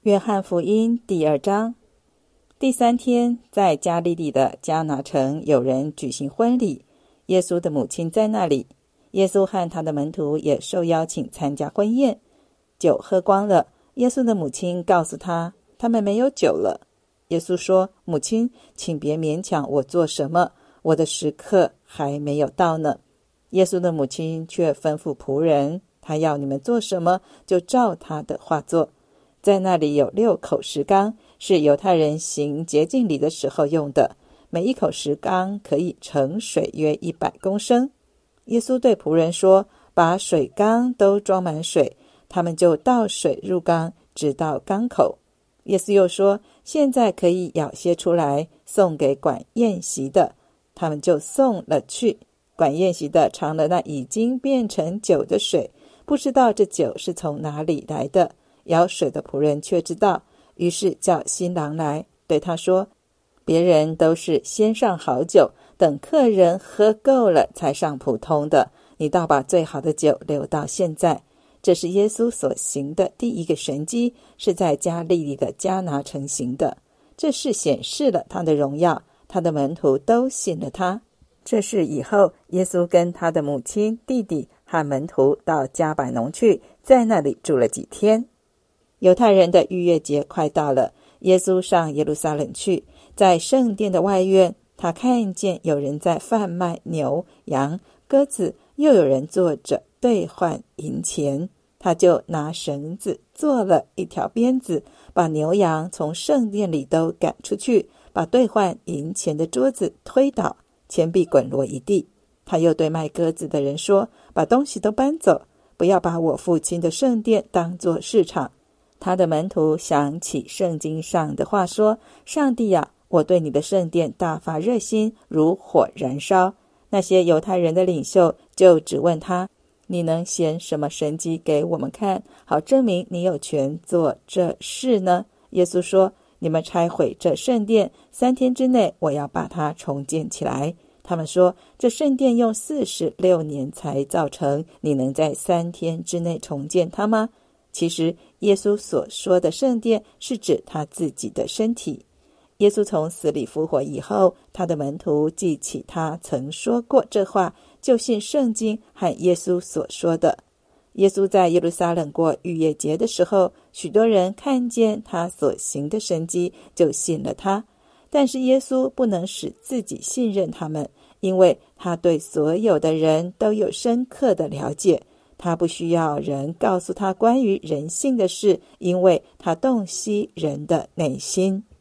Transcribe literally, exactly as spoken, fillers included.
约翰福音第二章。第三天，在加利利的迦拿城有人举行婚礼，耶稣的母亲在那里。耶稣和他的门徒也受邀请参加婚宴。酒喝光了，耶稣的母亲告诉他，他们没有酒了。耶稣说，母亲，请别勉强我做什么，我的时刻还没有到呢。耶稣的母亲却吩咐仆人，他要你们做什么，就照他的话做。在那里有六口石缸，是犹太人行洁净礼的时候用的，每一口石缸可以盛水约一百公升。耶稣对仆人说，把水缸都装满水，他们就倒水入缸，直到缸口。耶稣又说，现在可以舀些出来，送给管宴席的，他们就送了去。管宴席的尝了那已经变成酒的水，不知道这酒是从哪里来的，舀水的仆人却知道，于是叫新郎来，对他说，别人都是先上好酒，等客人喝够了才上普通的，你倒把最好的酒留到现在。这是耶稣所行的第一个神迹，是在加利利的迦拿城行的。这事显示了他的荣耀，他的门徒都信了他。这事以后，耶稣跟他的母亲、弟弟和门徒到迦百农去，在那里住了几天。犹太人的逾越节快到了，耶稣上耶路撒冷去，在圣殿的外院，他看见有人在贩卖牛、羊、鸽子，又有人坐着兑换银钱。他就拿绳子做了一条鞭子，把牛羊从圣殿里都赶出去，把兑换银钱的桌子推倒，钱币滚落一地。他又对卖鸽子的人说，把东西都搬走，不要把我父亲的圣殿当作市场。他的门徒想起圣经上的话说，上帝啊，我对你的圣殿大发热心，如火燃烧。那些犹太人的领袖就只问他，你能显什么神迹给我们看，好证明你有权做这事呢？耶稣说，你们拆毁这圣殿，三天之内我要把它重建起来。他们说，这圣殿用四十六年才造成，你能在三天之内重建它吗？其实耶稣所说的圣殿是指他自己的身体。耶稣从死里复活以后，他的门徒记起他曾说过这话，就信圣经和耶稣所说的。耶稣在耶路撒冷过逾越节的时候，许多人看见他所行的神迹，就信了他。但是耶稣不能使自己信任他们，因为他对所有的人都有深刻的了解。他不需要人告诉他关于人性的事，因为他洞悉人的内心。